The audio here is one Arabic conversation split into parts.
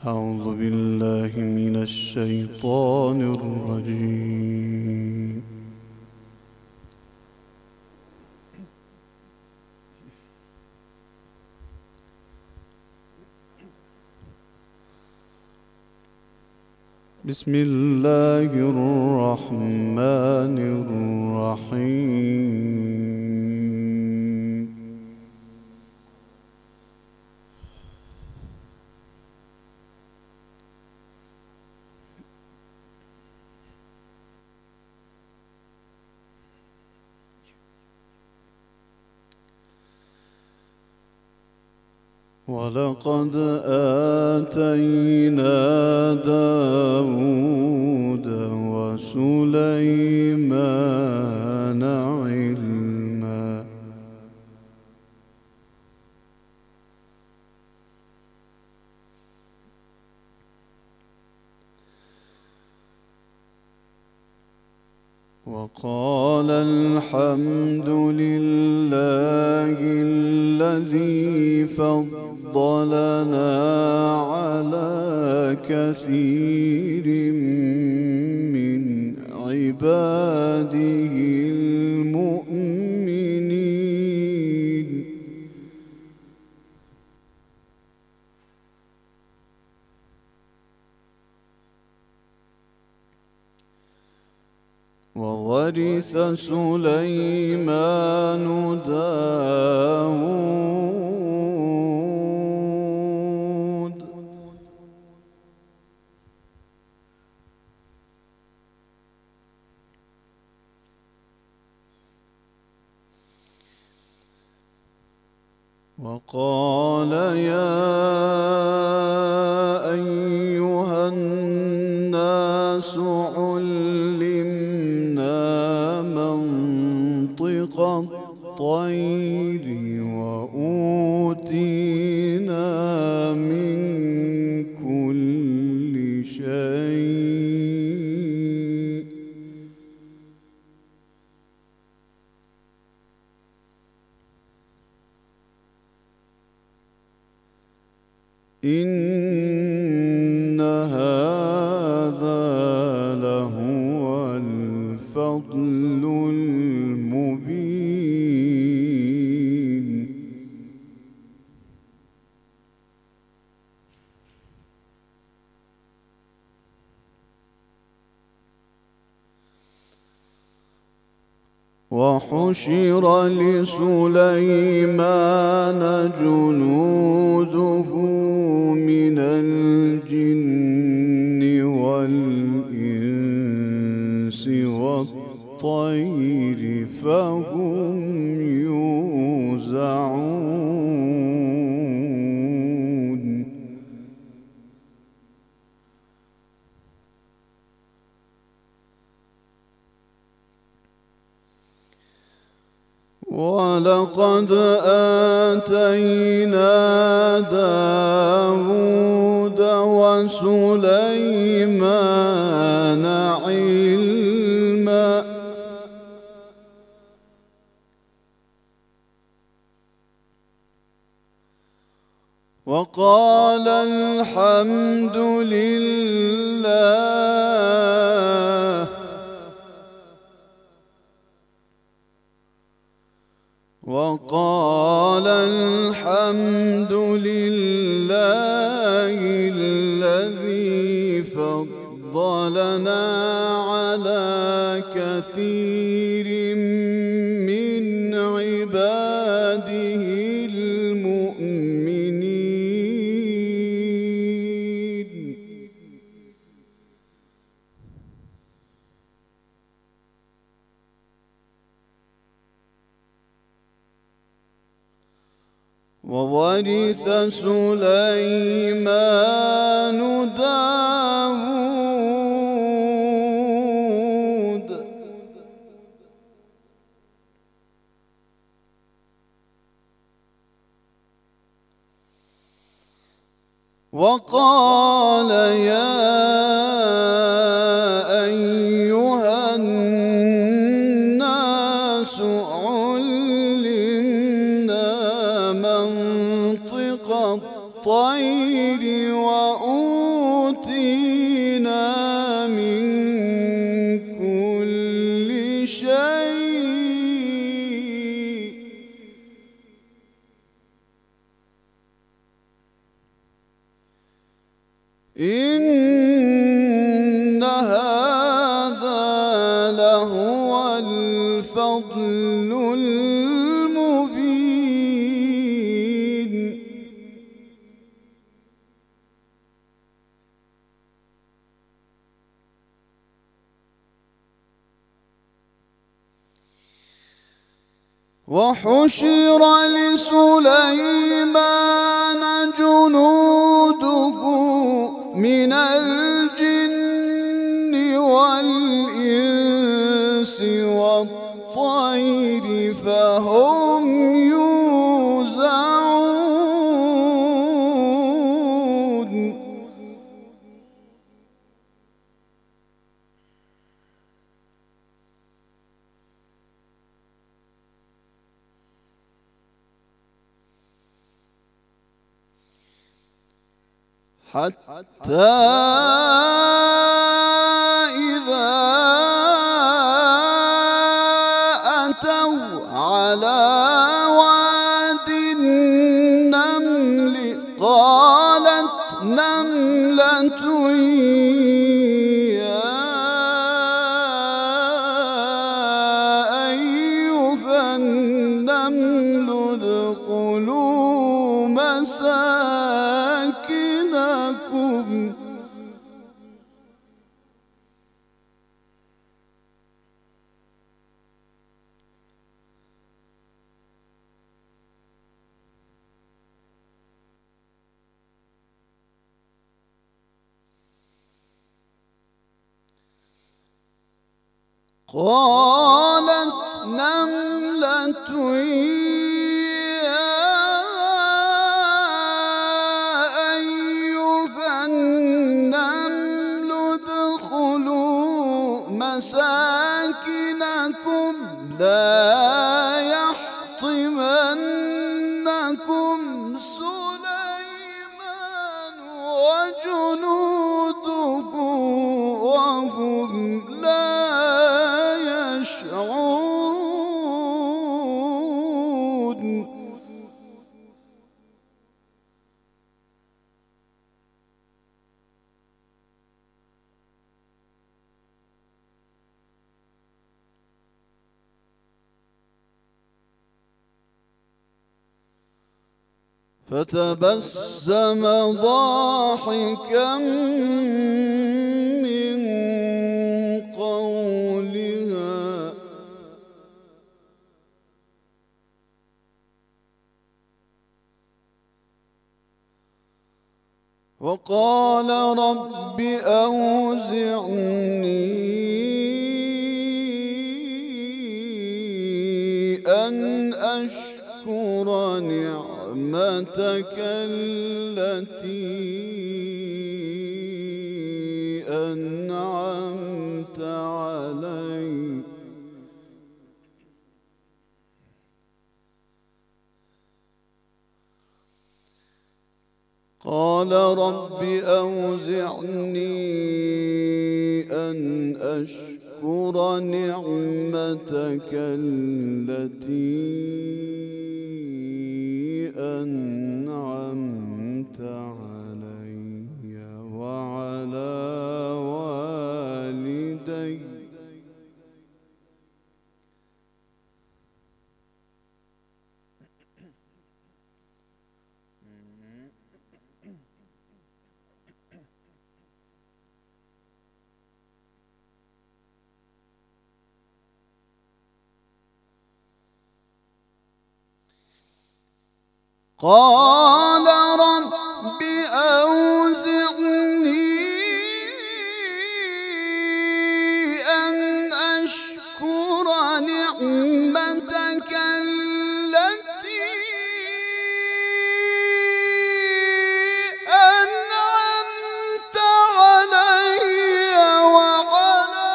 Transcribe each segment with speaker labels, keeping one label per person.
Speaker 1: أعوذ بالله من الشيطان الرجيم. بسم الله الرحمن الرحيم. ولقد آتينا داود وسليمان علما وقال الحمد لله الذي فضلنا على كثير من عباده المؤمنين. وورث سليمان داود وقال يا أيها الناس علمنا منطق الطير وأوتينا من كل شيء إن هذا لهو الفضل المبين. وحشر لسليمان جنوده من الجن والإنس والطير فهم يوزعون. ولقد آتينا داود وسليمان علما وقال الحمد لله الذي فضلنا على كثير من عباده المؤمنين. وورث سليمان داود وقال يا أيها الناس علمنا منطق الطير وأوتينا إن هذا لهو الفضل المبين. وحشر لسليمان جنوده من الجن والإنس والطير فهم يوزعون. حتى إذا أتوا على واد النمل قالت نملة يا أيها النمل ادخلوا مساكنكم قالت نملة يا أيها النمل ادخلوا مساكنكم لا يحطمنكم سليمان وجنوده وهم لا يشعرون. فتبسم ضاحكا من قولها وقال رب أوزعني أن أشكر نعمتك التي أنعمت علي قال رب أوزعني أن أشكر نعمتك التي أنعمت علي وعلى والدي قال رب أوزعني أن أشكر نعمتك التي أنعمت علي وعلى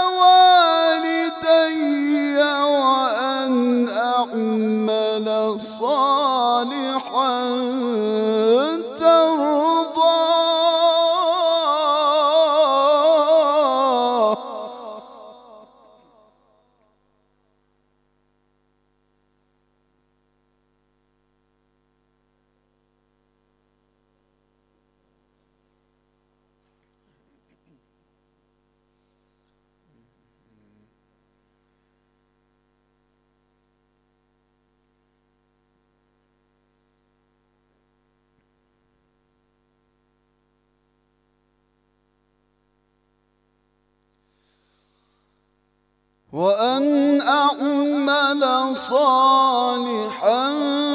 Speaker 1: والدي وأن أعمل صالحا وأن أعمل صالحا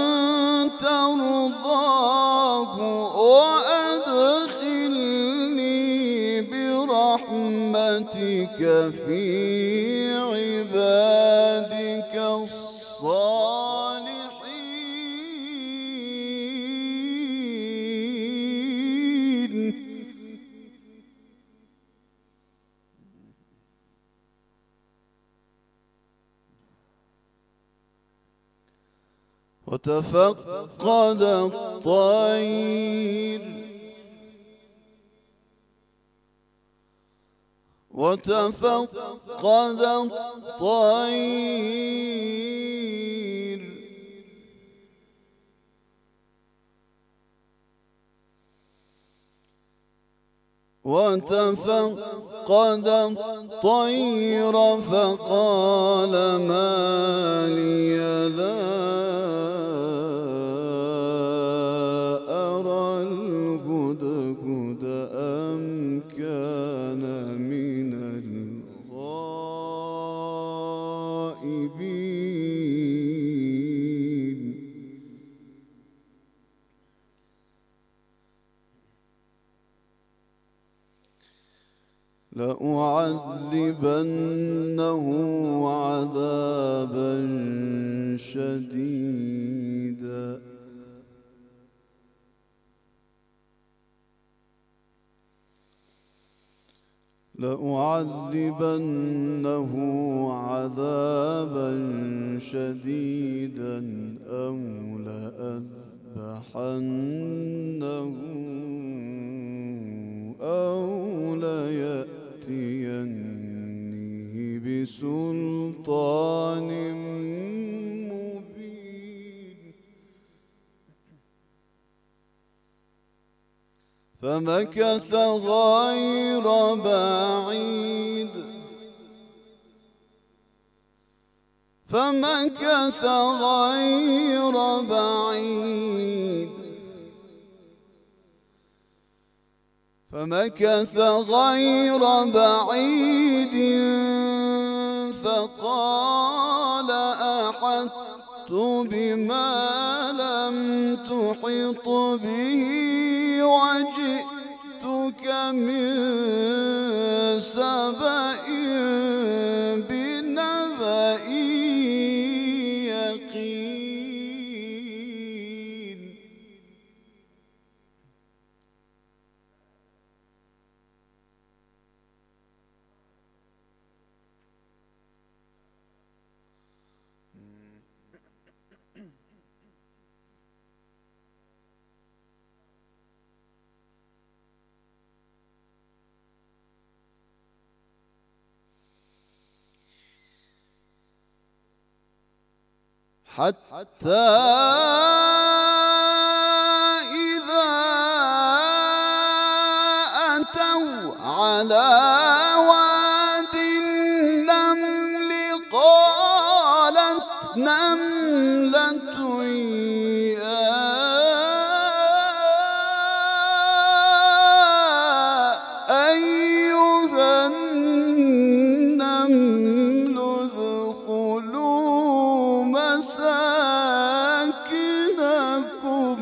Speaker 1: ترضاه وأدخلني برحمتك في عبادك الصالحين. وتفقد الطير وتفقد الطير وتفقد الطير فقال ما لي لا أرى الهدهد أم كان من الغائبين. لأعذبنه عذابا شديدا أو لأذبحنه أو ليأتيني بسلطان مبين. فمكث غير بعيد فقال أحطت بما لم تحط به وجئتك من سبأ بنبأ يقين. حتى إذا أتوا على واد النمل قالت نملة يا أيها النمل ادخلوا مساكنكم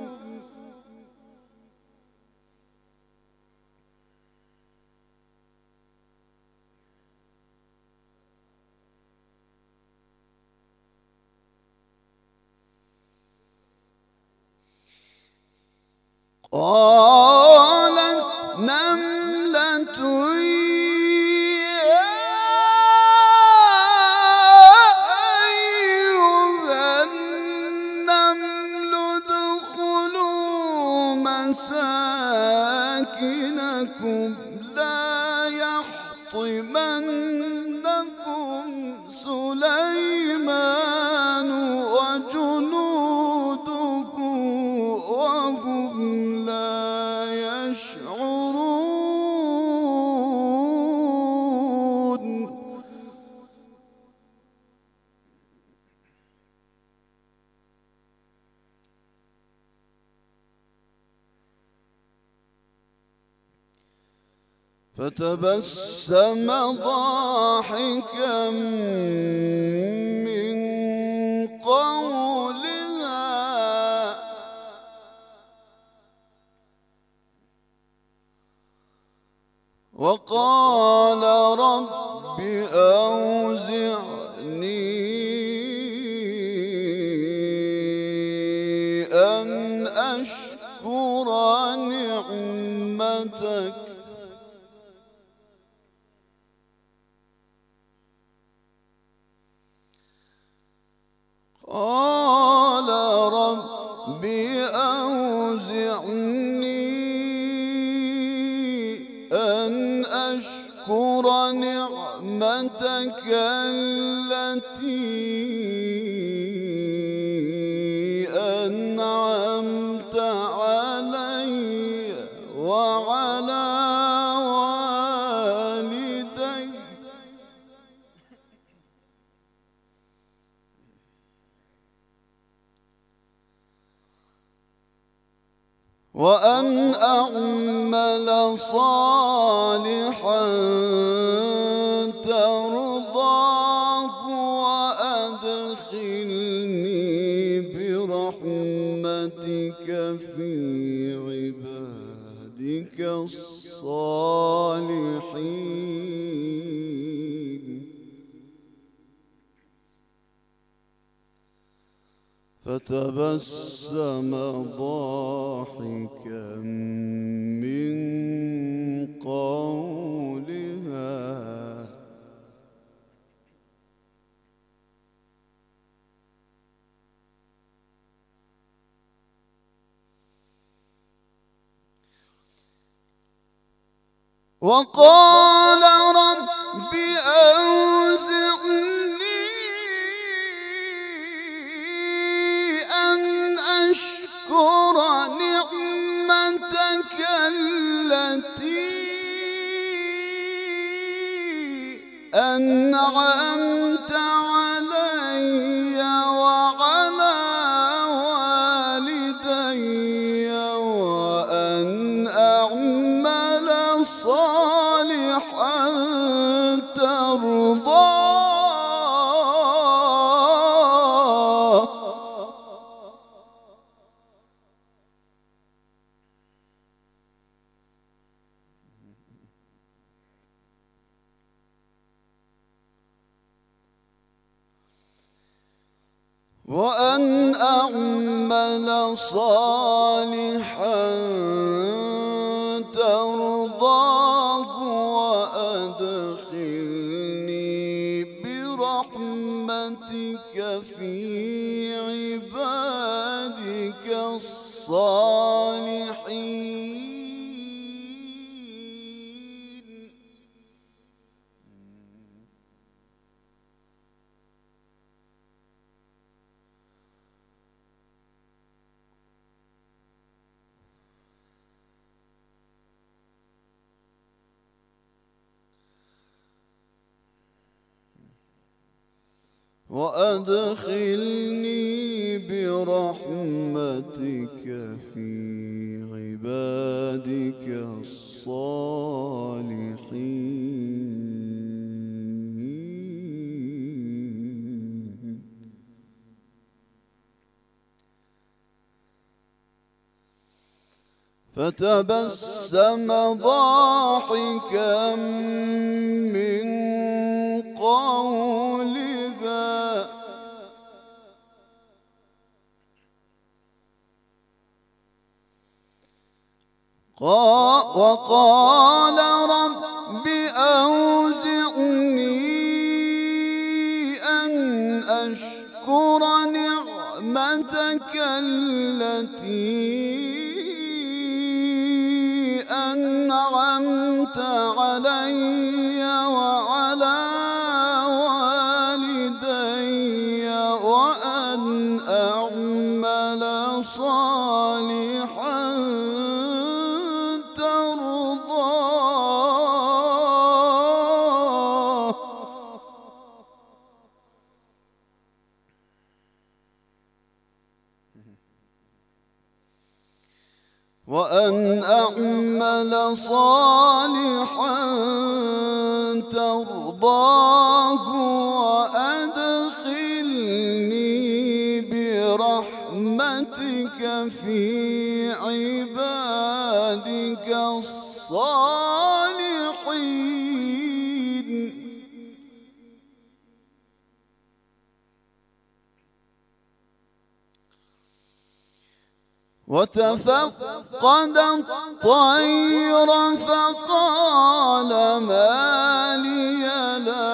Speaker 1: قالت نملة يا أيها النمل ادخلوا مساكنكم لا يحطمنكم سليمان وجنوده وهم لا يشعرون. فتبسم ضاحكا من قولها وقال رب أوزعني أن أشكر نعمتك قال رب أوزعني أن أشكر نعمتك التي أنعمت علي وعلى والدي وأن أعمل صالحا ترضاه وأدخلني برحمتك في عبادك الصالحين فتبسم ضاحكا من قولها وقال رب أوزعني أن أشكر نعمتك التي أنعمت علي وعلى والدي وأن أعمل صالحا ترضاه وأن أعمل صالحا ترضاه وأدخلني برحمتك في عبادك الصالحين وأدخلني برحمتك في عبادك الصالحين فتبسم ضاحكا من قولها وقال رب أوزعني أن أشكر نعمتك التي أنعمت علي وعلى والدي وأن أعمل صالحا ترضاه وأن أعمل أعمل صالحا ترضاه وأدخلني برحمتك في عبادك الصالحين. وتفقد الطير فقال ما لي لا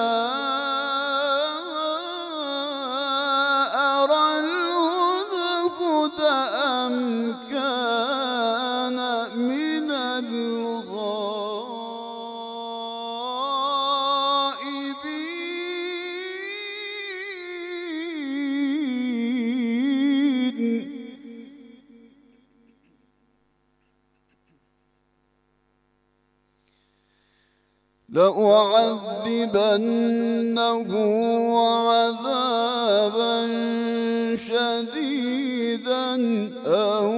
Speaker 1: أرى الهدهد أم كان من الغائبين. لأعذبنه عذابا شديدا أو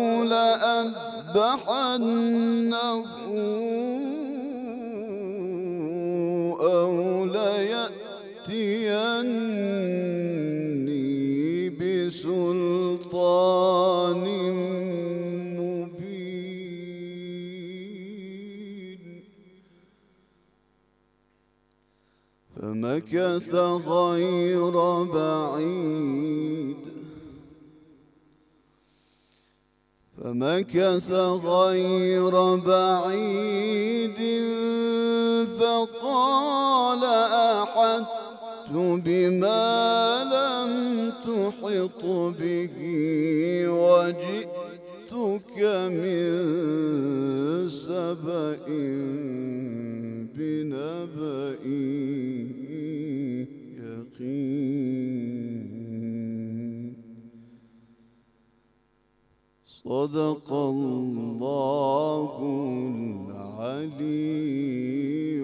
Speaker 1: لأذبحنه أو ليأتيني بسلطان فمكث غير بعيد فقال أحطت بما لم تحط به وجئتك من سبأ بنبأ يقين. صدق الله العلي